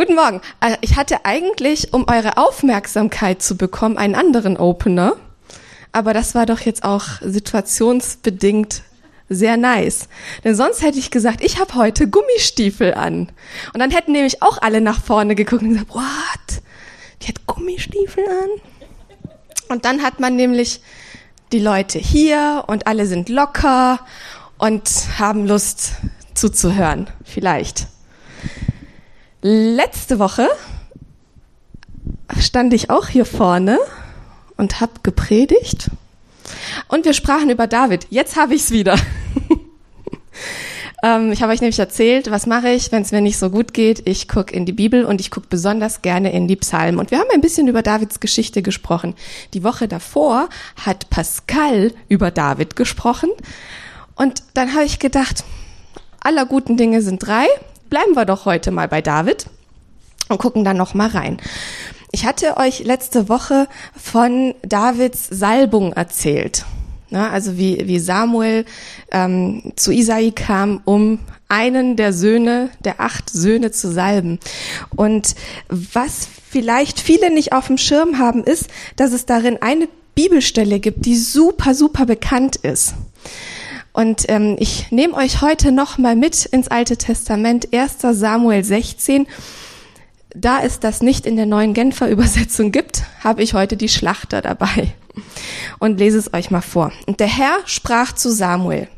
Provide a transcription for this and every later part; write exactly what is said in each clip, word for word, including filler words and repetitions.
Guten Morgen. Ich hatte eigentlich, um eure Aufmerksamkeit zu bekommen, einen anderen Opener. Aber das war doch jetzt auch situationsbedingt sehr nice. Denn sonst hätte ich gesagt, ich habe heute Gummistiefel an. Und dann hätten nämlich auch alle nach vorne geguckt und gesagt, what? Die hat Gummistiefel an? Und dann hat man nämlich die Leute hier und alle sind locker und haben Lust zuzuhören, vielleicht. Letzte Woche stand ich auch hier vorne und habe gepredigt und wir sprachen über David. Jetzt habe ich es wieder. ähm, ich habe euch nämlich erzählt, was mache ich, wenn es mir nicht so gut geht. Ich gucke in die Bibel und ich gucke besonders gerne in die Psalmen. Und wir haben ein bisschen über Davids Geschichte gesprochen. Die Woche davor hat Pascal über David gesprochen und dann habe ich gedacht, aller guten Dinge sind drei. Bleiben wir doch heute mal bei David und gucken dann noch mal rein. Ich hatte euch letzte Woche von Davids Salbung erzählt. Na, also wie, wie Samuel ähm, zu Isai kam, um einen der Söhne, der acht Söhne zu salben. Und was vielleicht viele nicht auf dem Schirm haben, ist, dass es darin eine Bibelstelle gibt, die super, super bekannt ist. Und ähm, ich nehme euch heute noch mal mit ins Alte Testament, erster Samuel sechzehn. Da es das nicht in der neuen Genfer Übersetzung gibt, habe ich heute die Schlachter dabei und lese es euch mal vor. Und der Herr sprach zu Samuel: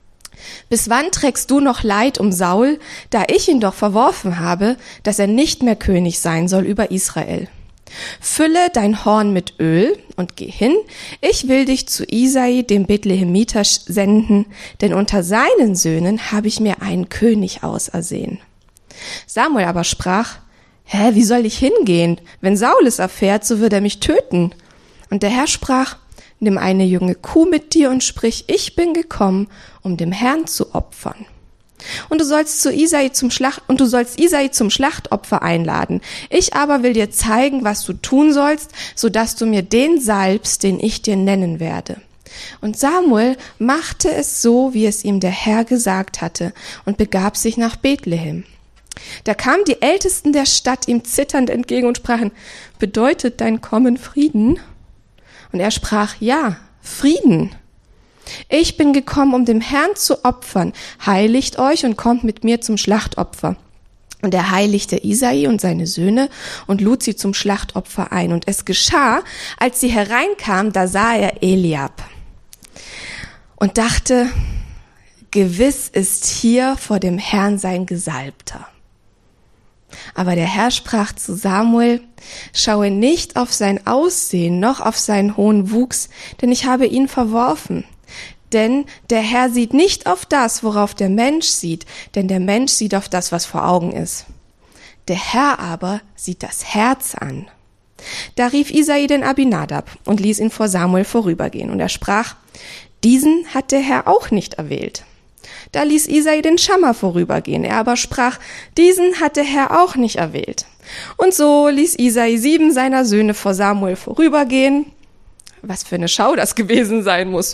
Bis wann trägst du noch Leid um Saul, da ich ihn doch verworfen habe, dass er nicht mehr König sein soll über Israel? Fülle dein Horn mit Öl und geh hin, ich will dich zu Isai, dem Bethlehemiter, senden, denn unter seinen Söhnen habe ich mir einen König ausersehen. Samuel aber sprach: Hä, wie soll ich hingehen? Wenn Saul es erfährt, so wird er mich töten. Und der Herr sprach: Nimm eine junge Kuh mit dir und sprich, ich bin gekommen, um dem Herrn zu opfern. Und du sollst zu Isai zum Schlacht und du sollst Isai zum Schlachtopfer einladen. Ich aber will dir zeigen, was du tun sollst, so dass du mir den salbst, den ich dir nennen werde. Und Samuel machte es so, wie es ihm der Herr gesagt hatte, und begab sich nach Bethlehem. Da kamen die Ältesten der Stadt ihm zitternd entgegen und sprachen: Bedeutet dein Kommen Frieden? Und er sprach: Ja, Frieden. Ich bin gekommen, um dem Herrn zu opfern. Heiligt euch und kommt mit mir zum Schlachtopfer. Und er heiligte Isai und seine Söhne und lud sie zum Schlachtopfer ein. Und es geschah, als sie hereinkamen, da sah er Eliab und dachte: Gewiss ist hier vor dem Herrn sein Gesalbter. Aber der Herr sprach zu Samuel: Schaue nicht auf sein Aussehen, noch auf seinen hohen Wuchs, denn ich habe ihn verworfen. Denn der Herr sieht nicht auf das, worauf der Mensch sieht, denn der Mensch sieht auf das, was vor Augen ist. Der Herr aber sieht das Herz an. Da rief Isai den Abinadab und ließ ihn vor Samuel vorübergehen. Und er sprach: Diesen hat der Herr auch nicht erwählt. Da ließ Isai den Schammer vorübergehen. Er aber sprach: Diesen hat der Herr auch nicht erwählt. Und so ließ Isai sieben seiner Söhne vor Samuel vorübergehen. Was für eine Schau das gewesen sein muss.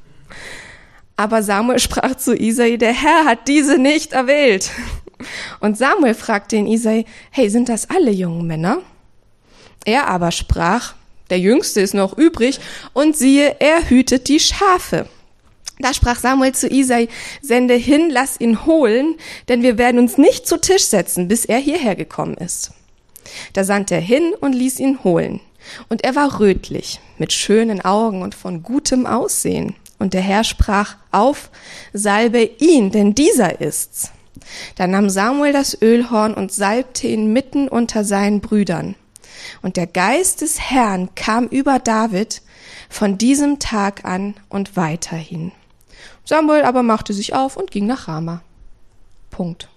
Aber Samuel sprach zu Isai: Der Herr hat diese nicht erwählt. Und Samuel fragte ihn Isai: Hey, sind das alle jungen Männer? Er aber sprach: Der Jüngste ist noch übrig, und siehe, er hütet die Schafe. Da sprach Samuel zu Isai: Sende hin, lass ihn holen, denn wir werden uns nicht zu Tisch setzen, bis er hierher gekommen ist. Da sandte er hin und ließ ihn holen. Und er war rötlich, mit schönen Augen und von gutem Aussehen. Und der Herr sprach: Auf, salbe ihn, denn dieser ist's. Da nahm Samuel das Ölhorn und salbte ihn mitten unter seinen Brüdern. Und der Geist des Herrn kam über David von diesem Tag an und weiterhin. Samuel aber machte sich auf und ging nach Rama. Punkt.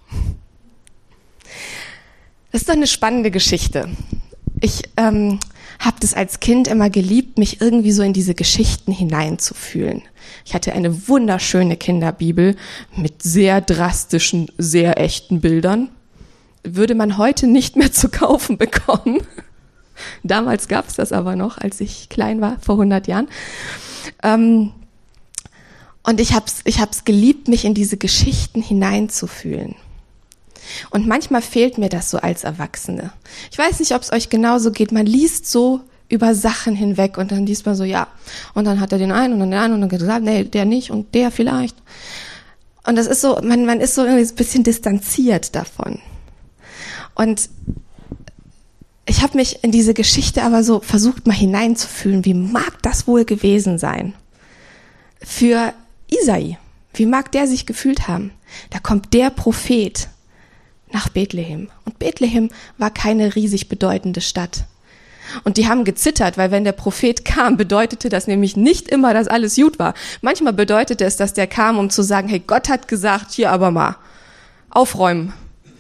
Das ist doch eine spannende Geschichte. Ich ähm, habe das als Kind immer geliebt, mich irgendwie so in diese Geschichten hineinzufühlen. Ich hatte eine wunderschöne Kinderbibel mit sehr drastischen, sehr echten Bildern. Würde man heute nicht mehr zu kaufen bekommen. Damals gab es das aber noch, als ich klein war, vor hundert Jahren. Ähm, und ich hab's, ich hab's geliebt, mich in diese Geschichten hineinzufühlen. Und manchmal fehlt mir das so als Erwachsene. Ich weiß nicht, ob es euch genauso geht. Man liest so über Sachen hinweg und dann liest man so, ja. Und dann hat er den einen und dann den einen und dann gesagt, nee, der nicht und der vielleicht. Und das ist so, man, man ist so irgendwie ein bisschen distanziert davon. Und ich habe mich in diese Geschichte aber so versucht, mal hineinzufühlen. Wie mag das wohl gewesen sein? Für Isai. Wie mag der sich gefühlt haben? Da kommt der Prophet nach Bethlehem. Und Bethlehem war keine riesig bedeutende Stadt. Und die haben gezittert, weil wenn der Prophet kam, bedeutete das nämlich nicht immer, dass alles gut war. Manchmal bedeutete es, dass der kam, um zu sagen, hey, Gott hat gesagt, hier aber mal aufräumen.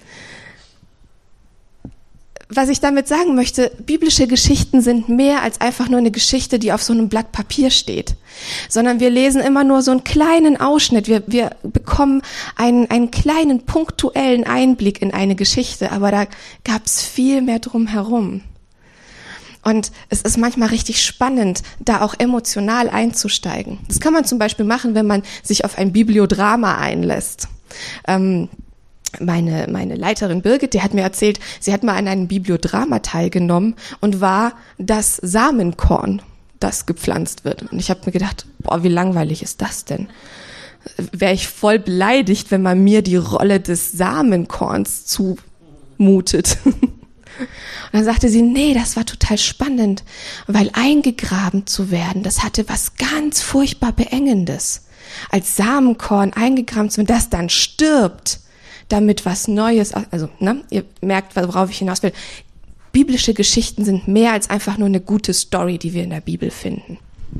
Was ich damit sagen möchte, biblische Geschichten sind mehr als einfach nur eine Geschichte, die auf so einem Blatt Papier steht, sondern wir lesen immer nur so einen kleinen Ausschnitt. Wir, wir bekommen einen, einen kleinen punktuellen Einblick in eine Geschichte, aber da gab es viel mehr drumherum. Und es ist manchmal richtig spannend, da auch emotional einzusteigen. Das kann man zum Beispiel machen, wenn man sich auf ein Bibliodrama einlässt. Ähm, Meine, meine Leiterin Birgit, die hat mir erzählt, sie hat mal an einem Bibliodrama teilgenommen und war das Samenkorn, das gepflanzt wird. Und ich habe mir gedacht, boah, wie langweilig ist das denn? Wäre ich voll beleidigt, wenn man mir die Rolle des Samenkorns zumutet. Und dann sagte sie, nee, das war total spannend, weil eingegraben zu werden, das hatte was ganz furchtbar Beengendes. Als Samenkorn eingegraben zu werden, das dann stirbt, damit was Neues, also ne, ihr merkt, worauf ich hinaus will. Biblische Geschichten sind mehr als einfach nur eine gute Story, die wir in der Bibel finden.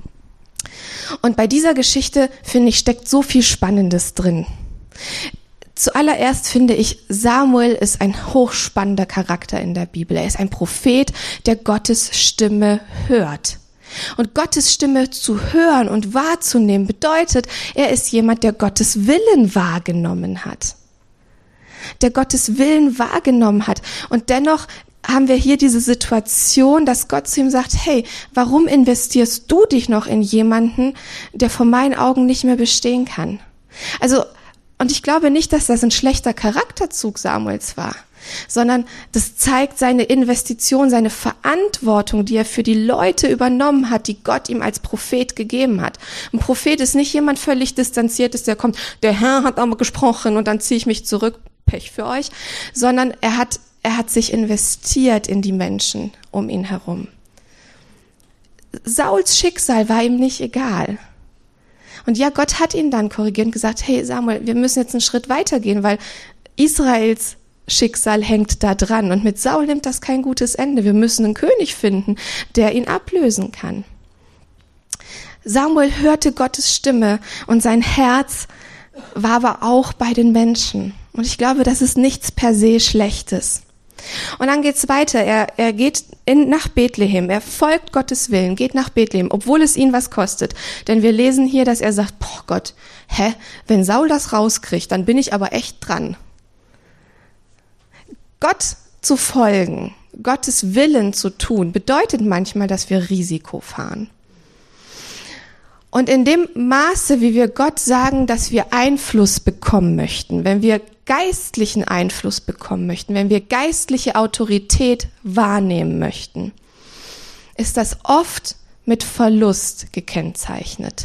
Und bei dieser Geschichte, finde ich, steckt so viel Spannendes drin. Zuallererst finde ich, Samuel ist ein hochspannender Charakter in der Bibel. Er ist ein Prophet, der Gottes Stimme hört. Und Gottes Stimme zu hören und wahrzunehmen bedeutet, er ist jemand, der Gottes Willen wahrgenommen hat. Der Gottes Willen wahrgenommen hat. Und dennoch haben wir hier diese Situation, dass Gott zu ihm sagt, hey, warum investierst du dich noch in jemanden, der vor meinen Augen nicht mehr bestehen kann? Also, und ich glaube nicht, dass das ein schlechter Charakterzug Samuels war, sondern das zeigt seine Investition, seine Verantwortung, die er für die Leute übernommen hat, die Gott ihm als Prophet gegeben hat. Ein Prophet ist nicht jemand völlig Distanziertes, der kommt, der Herr hat aber gesprochen und dann ziehe ich mich zurück, Pech für euch, sondern er hat, er hat sich investiert in die Menschen um ihn herum. Sauls Schicksal war ihm nicht egal. Und ja, Gott hat ihn dann korrigiert und gesagt, hey Samuel, wir müssen jetzt einen Schritt weitergehen, weil Israels Schicksal hängt da dran. Und mit Saul nimmt das kein gutes Ende. Wir müssen einen König finden, der ihn ablösen kann. Samuel hörte Gottes Stimme und sein Herz war aber auch bei den Menschen. Und ich glaube, das ist nichts per se Schlechtes. Und dann geht's weiter. Er, er geht in, nach Bethlehem. Er folgt Gottes Willen, geht nach Bethlehem, obwohl es ihn was kostet. Denn wir lesen hier, dass er sagt, boah Gott, hä, wenn Saul das rauskriegt, dann bin ich aber echt dran. Gott zu folgen, Gottes Willen zu tun, bedeutet manchmal, dass wir Risiko fahren. Und in dem Maße, wie wir Gott sagen, dass wir Einfluss bekommen möchten, wenn wir geistlichen Einfluss bekommen möchten, wenn wir geistliche Autorität wahrnehmen möchten, ist das oft mit Verlust gekennzeichnet.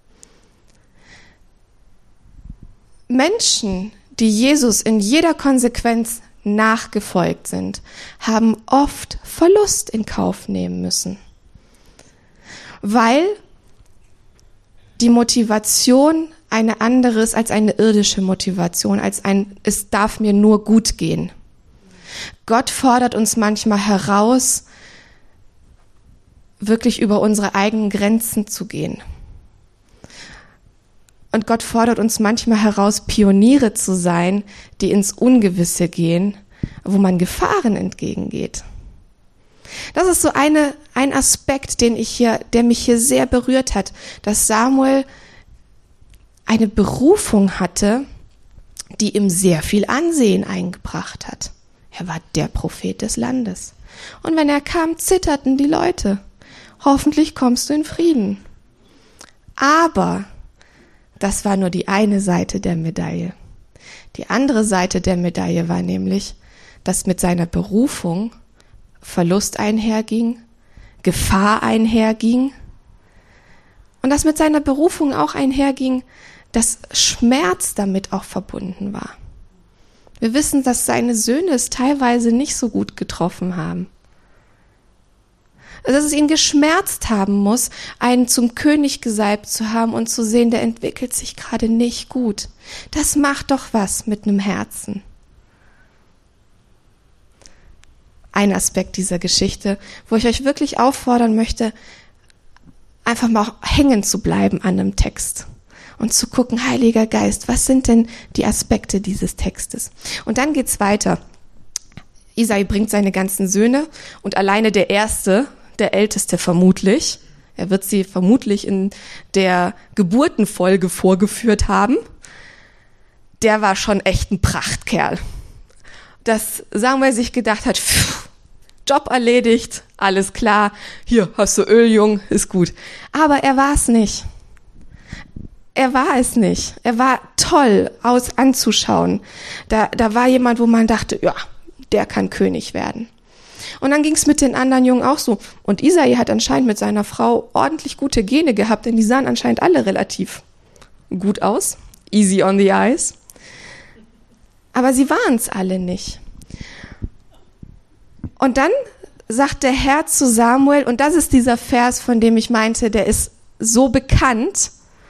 Menschen, die Jesus in jeder Konsequenz nachgefolgt sind, haben oft Verlust in Kauf nehmen müssen, weil die Motivation eine andere ist als eine irdische Motivation, als ein, es darf mir nur gut gehen. Gott fordert uns manchmal heraus, wirklich über unsere eigenen Grenzen zu gehen. Und Gott fordert uns manchmal heraus, Pioniere zu sein, die ins Ungewisse gehen, wo man Gefahren entgegengeht. Das ist so eine, ein Aspekt, den ich hier, der mich hier sehr berührt hat, dass Samuel eine Berufung hatte, die ihm sehr viel Ansehen eingebracht hat. Er war der Prophet des Landes. Und wenn er kam, zitterten die Leute. Hoffentlich kommst du in Frieden. Aber das war nur die eine Seite der Medaille. Die andere Seite der Medaille war nämlich, dass mit seiner Berufung Verlust einherging, Gefahr einherging und dass mit seiner Berufung auch einherging, dass Schmerz damit auch verbunden war. Wir wissen, dass seine Söhne es teilweise nicht so gut getroffen haben. Dass es ihn geschmerzt haben muss, einen zum König gesalbt zu haben und zu sehen, der entwickelt sich gerade nicht gut. Das macht doch was mit einem Herzen. Ein Aspekt dieser Geschichte, wo ich euch wirklich auffordern möchte, einfach mal hängen zu bleiben an einem Text und zu gucken, Heiliger Geist, was sind denn die Aspekte dieses Textes? Und dann geht's weiter. Isai bringt seine ganzen Söhne und alleine der Erste, der Älteste vermutlich, er wird sie vermutlich in der Geburtenfolge vorgeführt haben, der war schon echt ein Prachtkerl. Dass Samuel sich gedacht hat, pff, Job erledigt, alles klar, hier hast du Öl, Jung, ist gut. Aber er war es nicht. Er war es nicht. Er war toll aus anzuschauen. Da, da war jemand, wo man dachte, ja, der kann König werden. Und dann ging es mit den anderen Jungen auch so. Und Isai hat anscheinend mit seiner Frau ordentlich gute Gene gehabt, denn die sahen anscheinend alle relativ gut aus. Easy on the eyes. Aber sie waren es alle nicht. Und dann sagt der Herr zu Samuel, und das ist dieser Vers, von dem ich meinte, der ist so bekannt: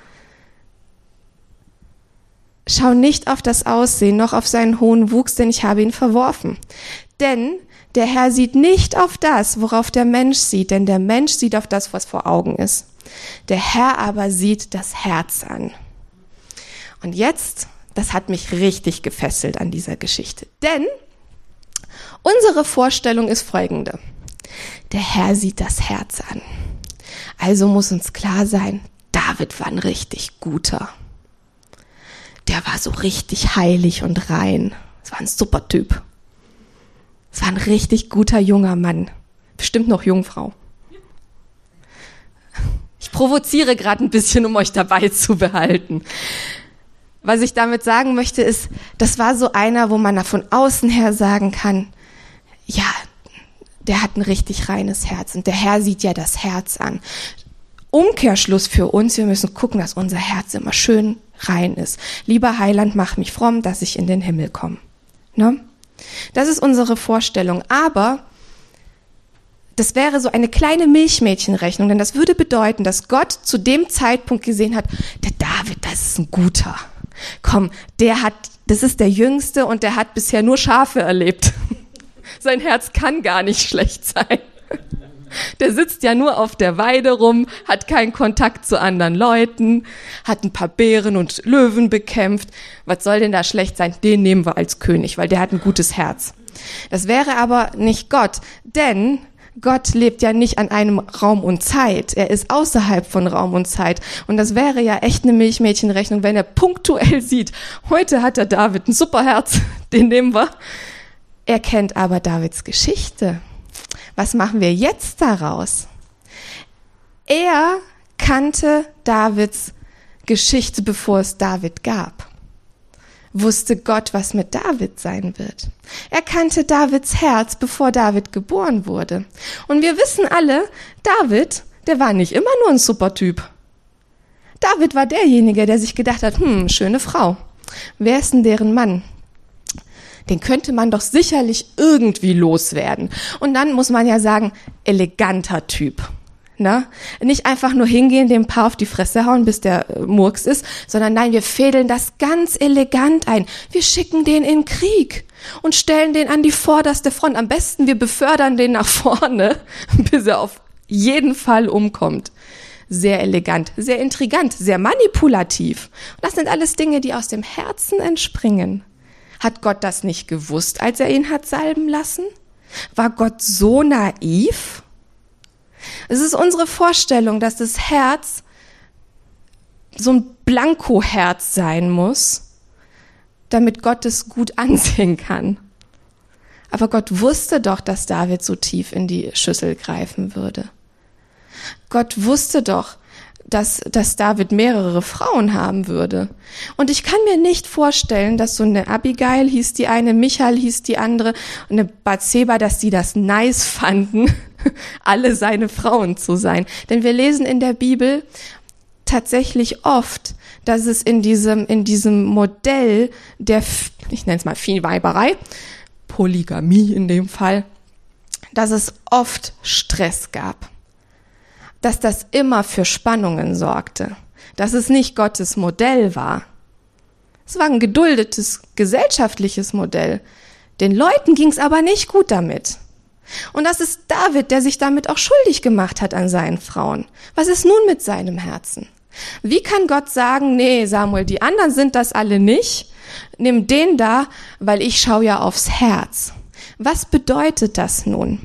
Schau nicht auf das Aussehen, noch auf seinen hohen Wuchs, denn ich habe ihn verworfen. Denn der Herr sieht nicht auf das, worauf der Mensch sieht, denn der Mensch sieht auf das, was vor Augen ist. Der Herr aber sieht das Herz an. Und jetzt, das hat mich richtig gefesselt an dieser Geschichte. Denn unsere Vorstellung ist folgende: Der Herr sieht das Herz an. Also muss uns klar sein, David war ein richtig guter. Der war so richtig heilig und rein. Das war ein super Typ. Das war ein richtig guter junger Mann. Bestimmt noch Jungfrau. Ich provoziere gerade ein bisschen, um euch dabei zu behalten. Was ich damit sagen möchte, ist, das war so einer, wo man von außen her sagen kann, ja, der hat ein richtig reines Herz und der Herr sieht ja das Herz an. Umkehrschluss für uns, wir müssen gucken, dass unser Herz immer schön rein ist. Lieber Heiland, mach mich fromm, dass ich in den Himmel komme. Ne? Das ist unsere Vorstellung, aber das wäre so eine kleine Milchmädchenrechnung, denn das würde bedeuten, dass Gott zu dem Zeitpunkt gesehen hat, der David, das ist ein guter. Komm, der hat, das ist der Jüngste und der hat bisher nur Schafe erlebt. Sein Herz kann gar nicht schlecht sein. Der sitzt ja nur auf der Weide rum, hat keinen Kontakt zu anderen Leuten, hat ein paar Bären und Löwen bekämpft. Was soll denn da schlecht sein? Den nehmen wir als König, weil der hat ein gutes Herz. Das wäre aber nicht Gott, denn Gott lebt ja nicht an einem Raum und Zeit. Er ist außerhalb von Raum und Zeit. Und das wäre ja echt eine Milchmädchenrechnung, wenn er punktuell sieht, heute hat der David ein super Herz, den nehmen wir. Er kennt aber Davids Geschichte. Was machen wir jetzt daraus? Er kannte Davids Geschichte, bevor es David gab. Wusste Gott, was mit David sein wird. Er kannte Davids Herz, bevor David geboren wurde. Und wir wissen alle, David, der war nicht immer nur ein super Typ. David war derjenige, der sich gedacht hat, hm, schöne Frau. Wer ist denn deren Mann? Den könnte man doch sicherlich irgendwie loswerden. Und dann muss man ja sagen, eleganter Typ. Ne? Nicht einfach nur hingehen, dem Paar auf die Fresse hauen, bis der äh, Murks ist, sondern nein, wir fädeln das ganz elegant ein. Wir schicken den in Krieg und stellen den an die vorderste Front. Am besten, wir befördern den nach vorne, bis er auf jeden Fall umkommt. Sehr elegant, sehr intrigant, sehr manipulativ. Und das sind alles Dinge, die aus dem Herzen entspringen. Hat Gott das nicht gewusst, als er ihn hat salben lassen? War Gott so naiv? Es ist unsere Vorstellung, dass das Herz so ein Blankoherz sein muss, damit Gott es gut ansehen kann. Aber Gott wusste doch, dass David so tief in die Schüssel greifen würde. Gott wusste doch, dass, dass David mehrere Frauen haben würde. Und ich kann mir nicht vorstellen, dass so eine Abigail hieß die eine, Michal hieß die andere und eine Bathseba, dass die das nice fanden, alle seine Frauen zu sein. Denn wir lesen in der Bibel tatsächlich oft, dass es in diesem, in diesem Modell der, ich nenne es mal Vielweiberei, Polygamie in dem Fall, dass es oft Stress gab. Dass das immer für Spannungen sorgte. Dass es nicht Gottes Modell war. Es war ein geduldetes gesellschaftliches Modell. Den Leuten ging es aber nicht gut damit. Und das ist David, der sich damit auch schuldig gemacht hat an seinen Frauen. Was ist nun mit seinem Herzen? Wie kann Gott sagen, nee, Samuel, die anderen sind das alle nicht. Nimm den da, weil ich schaue ja aufs Herz. Was bedeutet das nun?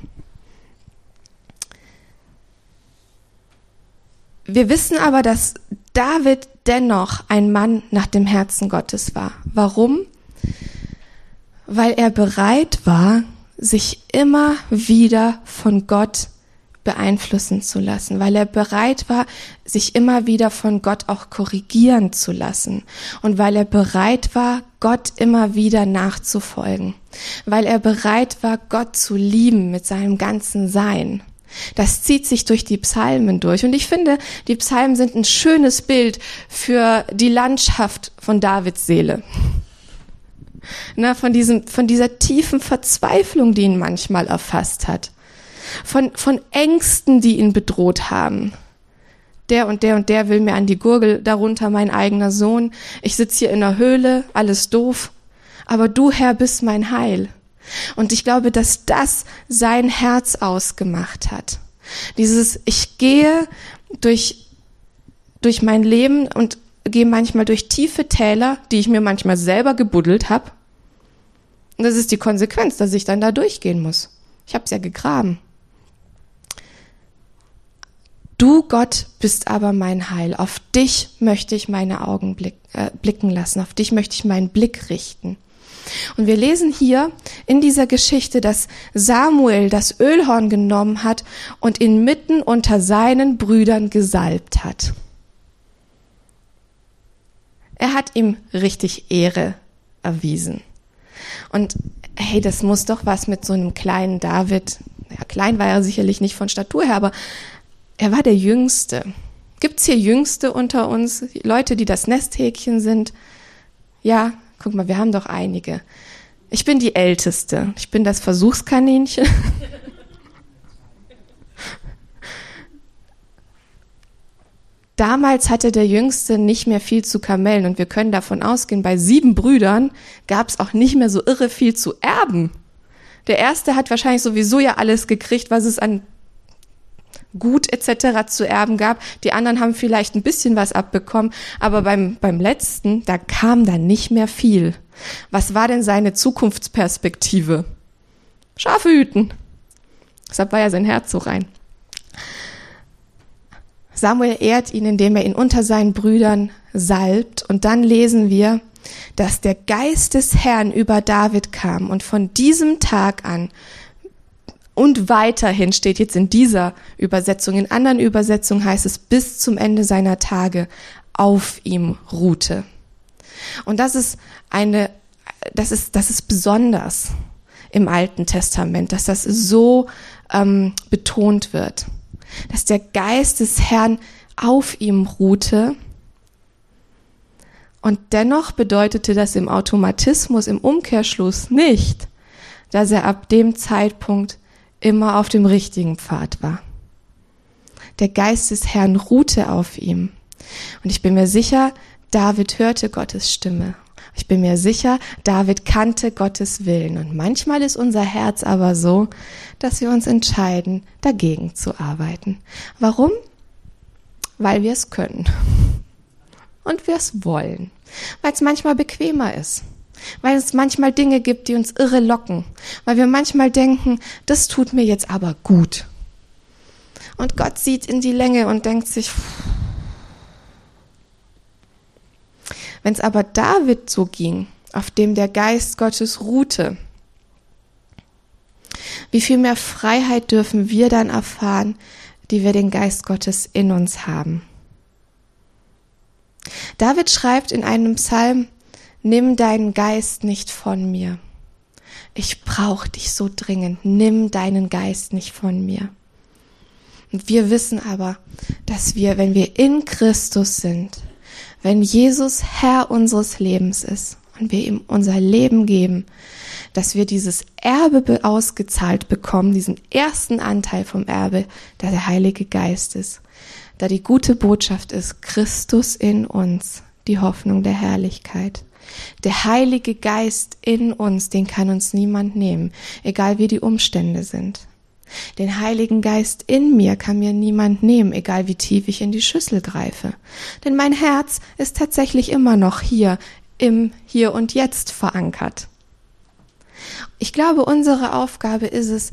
Wir wissen aber, dass David dennoch ein Mann nach dem Herzen Gottes war. Warum? Weil er bereit war, sich immer wieder von Gott beeinflussen zu lassen, weil er bereit war, sich immer wieder von Gott auch korrigieren zu lassen und weil er bereit war, Gott immer wieder nachzufolgen, weil er bereit war, Gott zu lieben mit seinem ganzen Sein. Das zieht sich durch die Psalmen durch und ich finde, die Psalmen sind ein schönes Bild für die Landschaft von Davids Seele. Na, von diesem, von dieser tiefen Verzweiflung, die ihn manchmal erfasst hat. Von, von Ängsten, die ihn bedroht haben. Der und der und der will mir an die Gurgel, darunter mein eigener Sohn. Ich sitze hier in der Höhle, alles doof. Aber du, Herr, bist mein Heil. Und ich glaube, dass das sein Herz ausgemacht hat. Dieses, ich gehe durch, durch mein Leben und gehe manchmal durch tiefe Täler, die ich mir manchmal selber gebuddelt habe. Und das ist die Konsequenz, dass ich dann da durchgehen muss. Ich habe es ja gegraben. Du, Gott, bist aber mein Heil. Auf dich möchte ich meine Augen blick, äh, blicken lassen. Auf dich möchte ich meinen Blick richten. Und wir lesen hier in dieser Geschichte, dass Samuel das Ölhorn genommen hat und ihn mitten unter seinen Brüdern gesalbt hat. Er hat ihm richtig Ehre erwiesen. Und hey, das muss doch was mit so einem kleinen David, ja, klein war er sicherlich nicht von Statur her, aber er war der Jüngste. Gibt's hier Jüngste unter uns? Leute, die das Nesthäkchen sind? Ja, guck mal, wir haben doch einige. Ich bin die Älteste. Ich bin das Versuchskaninchen. Damals hatte der Jüngste nicht mehr viel zu kamellen und wir können davon ausgehen, bei sieben Brüdern gab es auch nicht mehr so irre viel zu erben. Der Erste hat wahrscheinlich sowieso ja alles gekriegt, was es an Gut et cetera zu erben gab. Die anderen haben vielleicht ein bisschen was abbekommen, aber beim, beim Letzten, da kam dann nicht mehr viel. Was war denn seine Zukunftsperspektive? Schafe hüten. Deshalb war ja sein Herz so rein. Samuel ehrt ihn, indem er ihn unter seinen Brüdern salbt. Und dann lesen wir, dass der Geist des Herrn über David kam. Und von diesem Tag an und weiterhin steht jetzt in dieser Übersetzung, in anderen Übersetzungen heißt es, bis zum Ende seiner Tage auf ihm ruhte. Und das ist eine, das ist, das ist besonders im Alten Testament, dass das so ähm, betont wird. Dass der Geist des Herrn auf ihm ruhte. Und dennoch bedeutete das im Automatismus, im Umkehrschluss nicht, dass er ab dem Zeitpunkt immer auf dem richtigen Pfad war. Der Geist des Herrn ruhte auf ihm. Und ich bin mir sicher, David hörte Gottes Stimme. Ich bin mir sicher, David kannte Gottes Willen. Und manchmal ist unser Herz aber so, dass wir uns entscheiden, dagegen zu arbeiten. Warum? Weil wir es können. Und wir es wollen. Weil es manchmal bequemer ist. Weil es manchmal Dinge gibt, die uns irre locken. Weil wir manchmal denken, das tut mir jetzt aber gut. Und Gott sieht in die Länge und denkt sich, wenn es aber David so ging, auf dem der Geist Gottes ruhte, wie viel mehr Freiheit dürfen wir dann erfahren, die wir den Geist Gottes in uns haben. David schreibt in einem Psalm, nimm deinen Geist nicht von mir. Ich brauche dich so dringend, nimm deinen Geist nicht von mir. Und wir wissen aber, dass wir, wenn wir in Christus sind, wenn Jesus Herr unseres Lebens ist und wir ihm unser Leben geben, dass wir dieses Erbe ausgezahlt bekommen, diesen ersten Anteil vom Erbe, der der Heilige Geist ist. Da die gute Botschaft ist, Christus in uns, die Hoffnung der Herrlichkeit. Der Heilige Geist in uns, den kann uns niemand nehmen, egal wie die Umstände sind. Den Heiligen Geist in mir kann mir niemand nehmen, egal wie tief ich in die Schüssel greife. Denn mein Herz ist tatsächlich immer noch hier, im Hier und Jetzt verankert. Ich glaube, unsere Aufgabe ist es,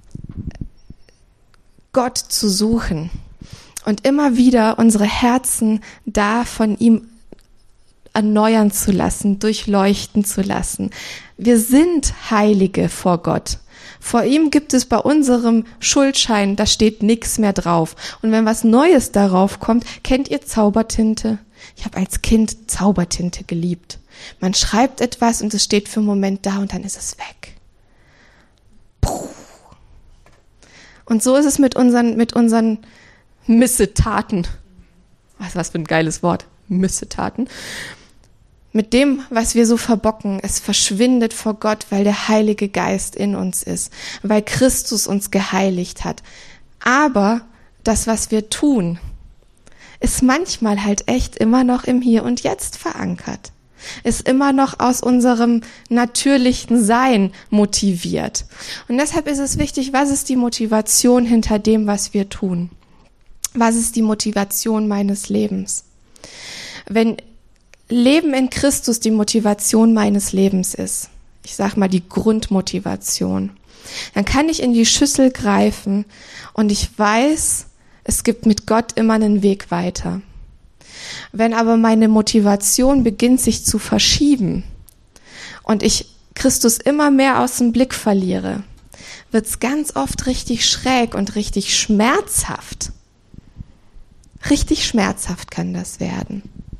Gott zu suchen und immer wieder unsere Herzen da von ihm erneuern zu lassen, durchleuchten zu lassen. Wir sind Heilige vor Gott. Vor ihm gibt es bei unserem Schuldschein, da steht nichts mehr drauf. Und wenn was Neues darauf kommt, kennt ihr Zaubertinte? Ich habe als Kind Zaubertinte geliebt. Man schreibt etwas und es steht für einen Moment da und dann ist es weg. Puh. Und so ist es mit unseren, mit unseren Missetaten. Was, was für ein geiles Wort. Missetaten. Mit dem, was wir so verbocken, es verschwindet vor Gott, weil der Heilige Geist in uns ist, weil Christus uns geheiligt hat. Aber das, was wir tun, ist manchmal halt echt immer noch im Hier und Jetzt verankert. Ist immer noch aus unserem natürlichen Sein motiviert. Und deshalb ist es wichtig, was ist die Motivation hinter dem, was wir tun? Was ist die Motivation meines Lebens? Wenn Leben in Christus die Motivation meines Lebens ist, ich sag mal die Grundmotivation, dann kann ich in die Schüssel greifen und ich weiß, es gibt mit Gott immer einen Weg weiter. Wenn aber meine Motivation beginnt, sich zu verschieben und ich Christus immer mehr aus dem Blick verliere, wird's ganz oft richtig schräg und richtig schmerzhaft. Richtig schmerzhaft kann das werden.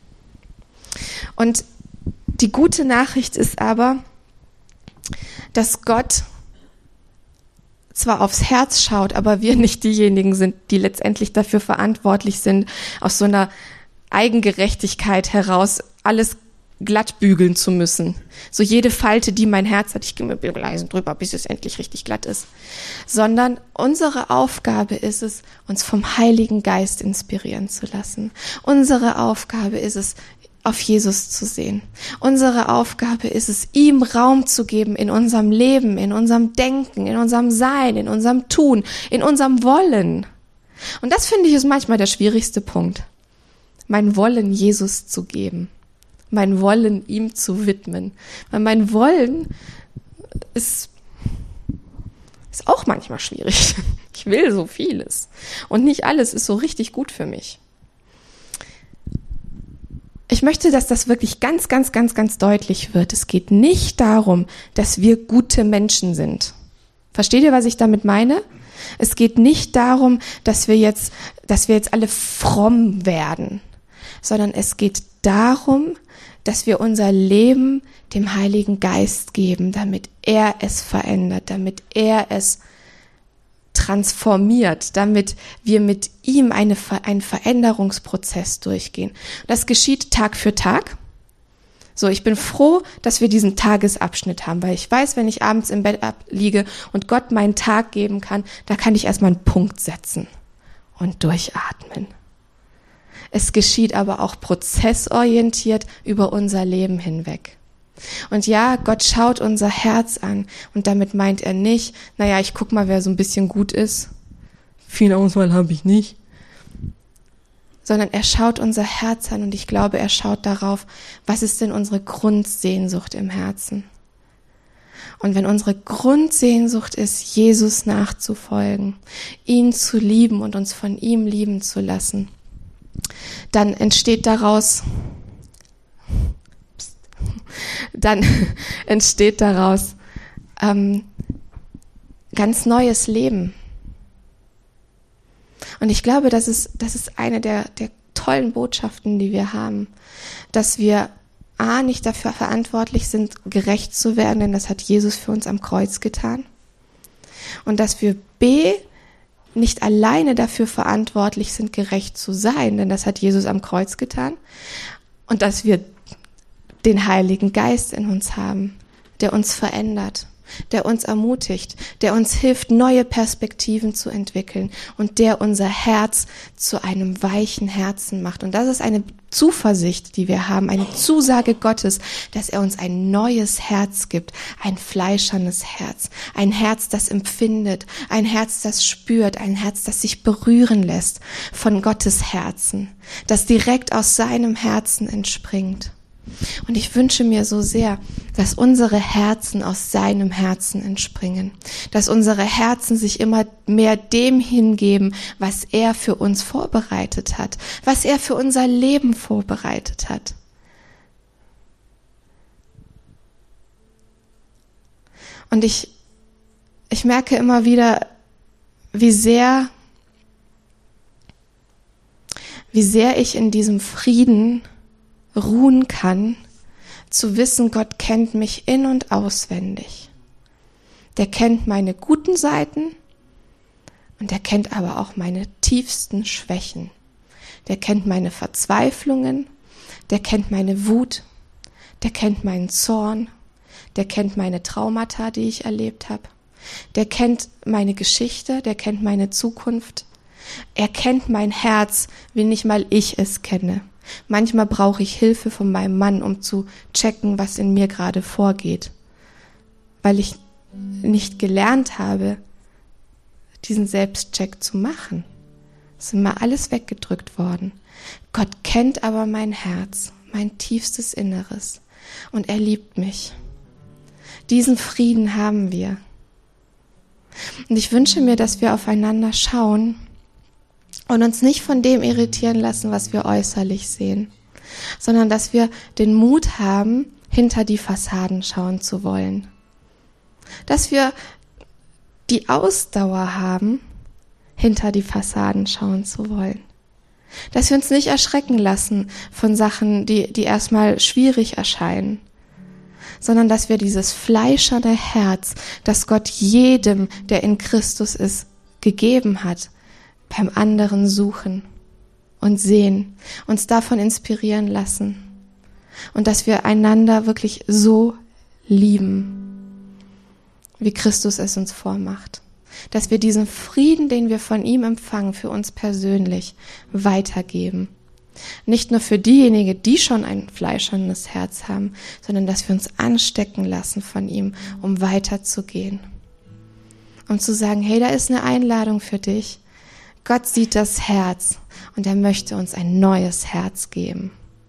Und die gute Nachricht ist aber, dass Gott zwar aufs Herz schaut, aber wir nicht diejenigen sind, die letztendlich dafür verantwortlich sind, aus so einer Eigengerechtigkeit heraus alles glatt bügeln zu müssen. So jede Falte, die mein Herz hat, ich gehe mir leise drüber, bis es endlich richtig glatt ist. Sondern unsere Aufgabe ist es, uns vom Heiligen Geist inspirieren zu lassen. Unsere Aufgabe ist es, auf Jesus zu sehen. Unsere Aufgabe ist es, ihm Raum zu geben in unserem Leben, in unserem Denken, in unserem Sein, in unserem Tun, in unserem Wollen. Und das finde ich ist manchmal der schwierigste Punkt. Mein Wollen Jesus zu geben. Mein Wollen ihm zu widmen. Weil mein Wollen ist, ist auch manchmal schwierig. Ich will so vieles. Und nicht alles ist so richtig gut für mich. Ich möchte, dass das wirklich ganz, ganz, ganz, ganz deutlich wird. Es geht nicht darum, dass wir gute Menschen sind. Versteht ihr, was ich damit meine? Es geht nicht darum, dass wir jetzt, dass wir jetzt alle fromm werden, sondern es geht darum, dass wir unser Leben dem Heiligen Geist geben, damit er es verändert, damit er es transformiert, damit wir mit ihm eine, einen Veränderungsprozess durchgehen. Das geschieht Tag für Tag. So, ich bin froh, dass wir diesen Tagesabschnitt haben, weil ich weiß, wenn ich abends im Bett liege und Gott meinen Tag geben kann, da kann ich erstmal einen Punkt setzen und durchatmen. Es geschieht aber auch prozessorientiert über unser Leben hinweg. Und ja, Gott schaut unser Herz an und damit meint er nicht, naja, ich guck mal, wer so ein bisschen gut ist. Viel Auswahl habe ich nicht. Sondern er schaut unser Herz an und ich glaube, er schaut darauf, was ist denn unsere Grundsehnsucht im Herzen? Und wenn unsere Grundsehnsucht ist, Jesus nachzufolgen, ihn zu lieben und uns von ihm lieben zu lassen, dann entsteht daraus dann entsteht daraus ähm, ganz neues Leben. Und ich glaube, das ist, das ist eine der, der tollen Botschaften, die wir haben, dass wir A, nicht dafür verantwortlich sind, gerecht zu werden, denn das hat Jesus für uns am Kreuz getan. Und dass wir B, nicht alleine dafür verantwortlich sind, gerecht zu sein, denn das hat Jesus am Kreuz getan. Und dass wir den Heiligen Geist in uns haben, der uns verändert, der uns ermutigt, der uns hilft, neue Perspektiven zu entwickeln und der unser Herz zu einem weichen Herzen macht. Und das ist eine Zuversicht, die wir haben, eine Zusage Gottes, dass er uns ein neues Herz gibt, ein fleischernes Herz, ein Herz, das empfindet, ein Herz, das spürt, ein Herz, das sich berühren lässt von Gottes Herzen, das direkt aus seinem Herzen entspringt. Und ich wünsche mir so sehr, dass unsere Herzen aus seinem Herzen entspringen, dass unsere Herzen sich immer mehr dem hingeben, was er für uns vorbereitet hat, was er für unser Leben vorbereitet hat. Und ich, ich merke immer wieder, wie sehr, wie sehr ich in diesem Frieden ruhen kann, zu wissen, Gott kennt mich in- und auswendig. Der kennt meine guten Seiten und er kennt aber auch meine tiefsten Schwächen. Der kennt meine Verzweiflungen, der kennt meine Wut, der kennt meinen Zorn, der kennt meine Traumata, die ich erlebt habe. Der kennt meine Geschichte, der kennt meine Zukunft. Er kennt mein Herz, wie nicht mal ich es kenne. Manchmal brauche ich Hilfe von meinem Mann, um zu checken, was in mir gerade vorgeht, weil ich nicht gelernt habe, diesen Selbstcheck zu machen. Es ist immer alles weggedrückt worden. Gott kennt aber mein Herz, mein tiefstes Inneres und er liebt mich. Diesen Frieden haben wir. Und ich wünsche mir, dass wir aufeinander schauen und uns nicht von dem irritieren lassen, was wir äußerlich sehen, sondern dass wir den Mut haben, hinter die Fassaden schauen zu wollen. Dass wir die Ausdauer haben, hinter die Fassaden schauen zu wollen. Dass wir uns nicht erschrecken lassen von Sachen, die, die erstmal schwierig erscheinen, sondern dass wir dieses fleischerne Herz, das Gott jedem, der in Christus ist, gegeben hat, beim anderen suchen und sehen, uns davon inspirieren lassen und dass wir einander wirklich so lieben, wie Christus es uns vormacht. Dass wir diesen Frieden, den wir von ihm empfangen, für uns persönlich weitergeben. Nicht nur für diejenigen, die schon ein fleischernes Herz haben, sondern dass wir uns anstecken lassen von ihm, um weiterzugehen. Um zu sagen, hey, da ist eine Einladung für dich. Gott sieht das Herz und er möchte uns ein neues Herz geben.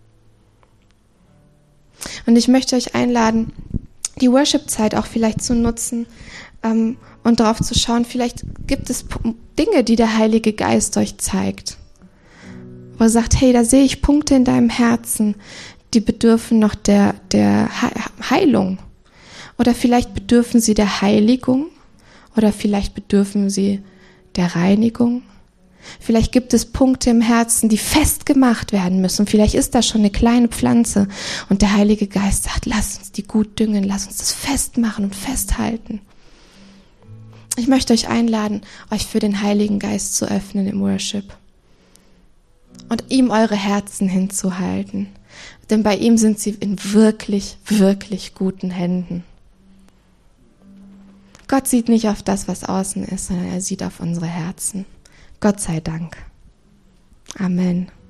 Und ich möchte euch einladen, die Worship-Zeit auch vielleicht zu nutzen ähm, und darauf zu schauen, vielleicht gibt es Dinge, die der Heilige Geist euch zeigt. Wo er sagt, hey, da sehe ich Punkte in deinem Herzen, die bedürfen noch der, der Heilung. Oder vielleicht bedürfen sie der Heiligung. Oder vielleicht bedürfen sie der Reinigung. Vielleicht gibt es Punkte im Herzen, die festgemacht werden müssen. Vielleicht ist da schon eine kleine Pflanze und der Heilige Geist sagt, lass uns die gut düngen, lass uns das festmachen und festhalten. Ich möchte euch einladen, euch für den Heiligen Geist zu öffnen im Worship und ihm eure Herzen hinzuhalten. Denn bei ihm sind sie in wirklich, wirklich guten Händen. Gott sieht nicht auf das, was außen ist, sondern er sieht auf unsere Herzen. Gott sei Dank. Amen.